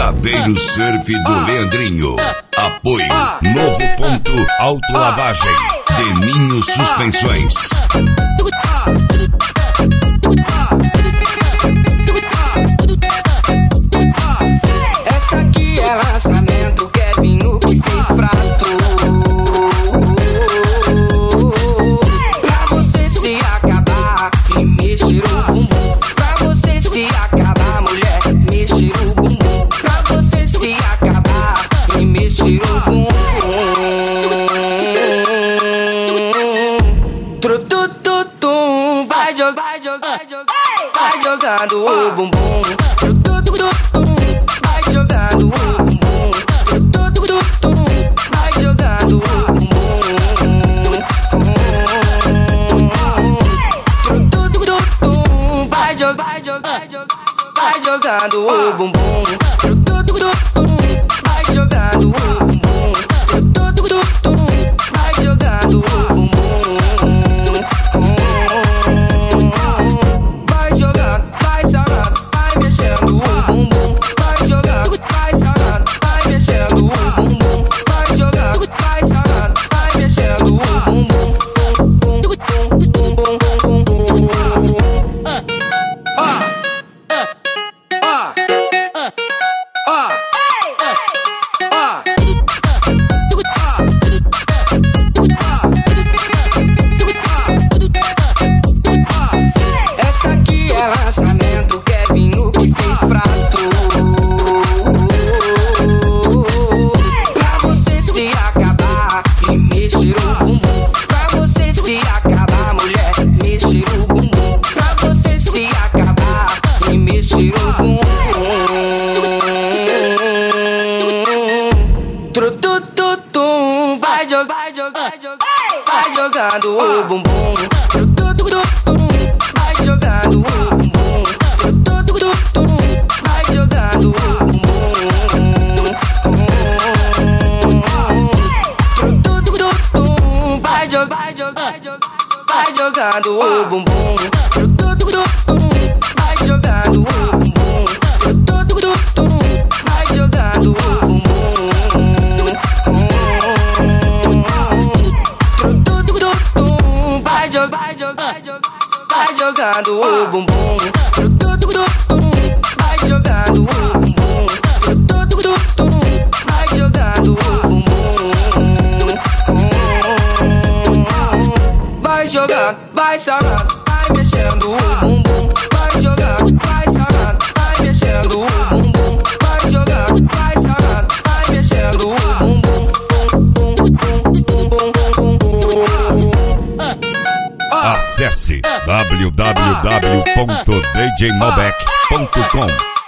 Saveiro Surf do Leandrinho. Apoio Novo Ponto Autolavagem. Deninho Suspensões. Essa aqui é lançamento, Kevinho que fez prato. Pra você se acabar e mexer o bumbum. Pra você se acabar, mulher, mexer o bumbum. Pra você se acabar e mexer o bumbum. Trutututum, vai jogando o bumbum. Trutututum, vai jogando o bumbum. Trutututum, vai jogando o bumbum. Trutututum, vai jogando o bumbum. Trutututum, vai jogando o bumbum. Trutututum, vai jogando o bumbum. Vai jogando, vai sarrando, vai mexendo o bumbum. Vai jogando, vai sarrando, vai mexendo o bumbum. Vai jogando, vai sarrando, vai mexendo o bumbum. Essa aqui é lançamento, Kevinho que fez prato. Pra você se acabar e mexer o bumbum. Pra você se acabar, mulher, mexer o bumbum. Pra você se acabar e mexer o bumbum. Trutututum, vai jogando o bumbum. Trutututum, vai jogando o bumbum. Trutututum, vai jogando o bumbum. Trutututum, vai jogando o bumbum. Trutututum, vai jogando o bumbum. Trutututum, vai jogando o bumbum. Trutututum, vai jogando o bumbum. Trutututum, vai jogando o bumbum. Trutututum, vai jogando o bumbum. Vai jogando, vai sarrando, vai mexendo o bumbum. Vai jogando, vai sarrando, vai mexendo o bumbum. Vai jogando, vai sarrando, vai mexendo o bumbum. Acesse www.djmalbec.com